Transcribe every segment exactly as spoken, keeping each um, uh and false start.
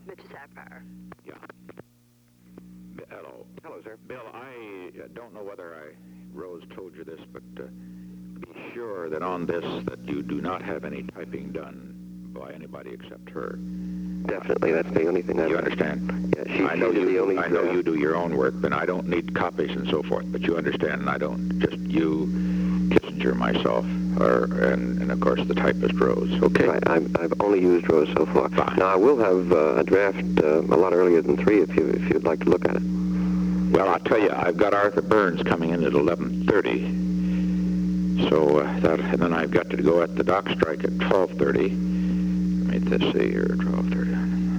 Mister Sapphire. Yeah. B- Hello. Hello, sir. Bill, I uh, don't know whether I, Rose told you this, but uh, be sure that on this that you do not have any typing done by anybody except her. Definitely, that's the only thing I You understand? Yeah, she, I know she's you. the only I know draft. you do your own work, and I don't need copies and so forth. But you understand, and I don't. Just you, Kissinger, myself, or and, and of course the typist Rose. Okay. Right, I've, I've only used Rose so far. Fine. Now, I will have uh, a draft uh, a lot earlier than three if you if you'd like to look at it. Well, I'll tell you, I've got Arthur Burns coming in at eleven thirty. So uh, that, and then I've got to go at the dock strike at twelve thirty. Let me just see here, twelve thirty.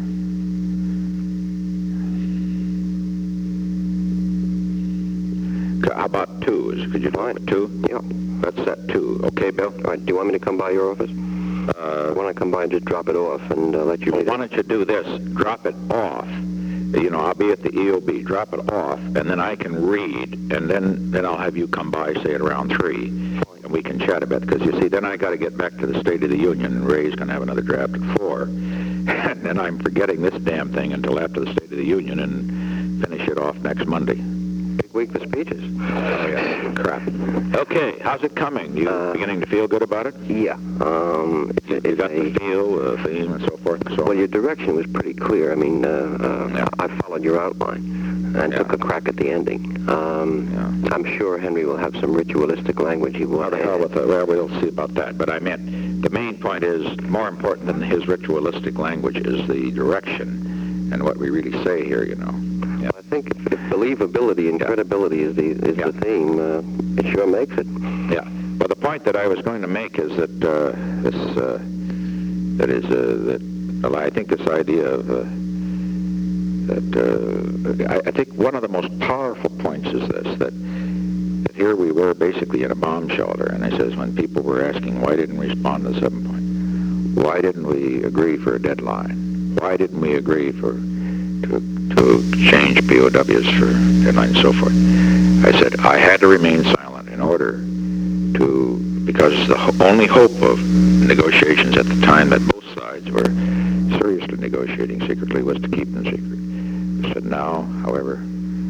How about two? Is, could you do it two? Yeah. Let's set two. Okay, Bill? All right, do you want me to come by your office? Uh, Why don't I come by and just drop it off and uh, let you well, read why it? don't you do this? Drop it off. You know, I'll be at the E O B. Drop it off, and then I can read, and then, then I'll have you come by, say, at around three, and we can chat a bit. Because, you see, then I got to get back to the State of the Union, and Ray's going to have another draft at four. And then I'm forgetting this damn thing until after the State of the Union and finish it off next Monday. Big week for speeches. Oh, yeah. Crap. Okay, how's it coming? You Uh, beginning to feel good about it? Yeah. Um, it's, You, it's you got a, the feel, uh, theme, and so forth and so well, on? your direction was pretty clear. I mean, uh, uh, Yeah. I followed your outline and Yeah. took a crack at the ending. Um, Yeah. I'm sure Henry will have some ritualistic language he will Well, the hell add. with it. Well, we'll see about that. But I meant the main point is more important than his ritualistic language is the direction and what we really say here, you know. Yeah. I think if, if believability and Yeah. credibility is the is Yeah. the theme, uh, it sure makes it. Yeah. Well, the point that I was going to make is that uh, this uh, that is uh, that well, I think this idea of uh, that uh, I, I think one of the most powerful points is this that. that Here we were basically in a bomb shelter, and I says when people were asking why didn't we respond to seven point, why didn't we agree for a deadline? Why didn't we agree for to to change P O Ws for deadline and so forth? I said I had to remain silent in order to because the ho- only hope of negotiations at the time that both sides were seriously negotiating secretly was to keep them secret. I said now, however.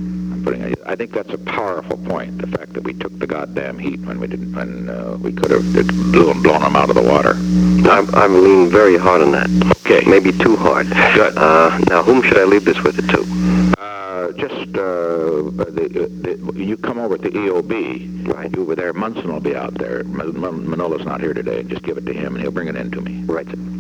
I think that's a powerful point, the fact that we took the goddamn heat when we didn't, when uh, we could have blown, blown them out of the water. I'm, I'm leaning very hard on that. Okay. Maybe too hard. Good. Uh, now, whom should I leave this with it to? Uh, just, uh, the, the, you come over to E O B. Right. You over there. Munson will be out there. Man- Man- Manila's not here today. Just give it to him, and he'll bring it in to me. Right.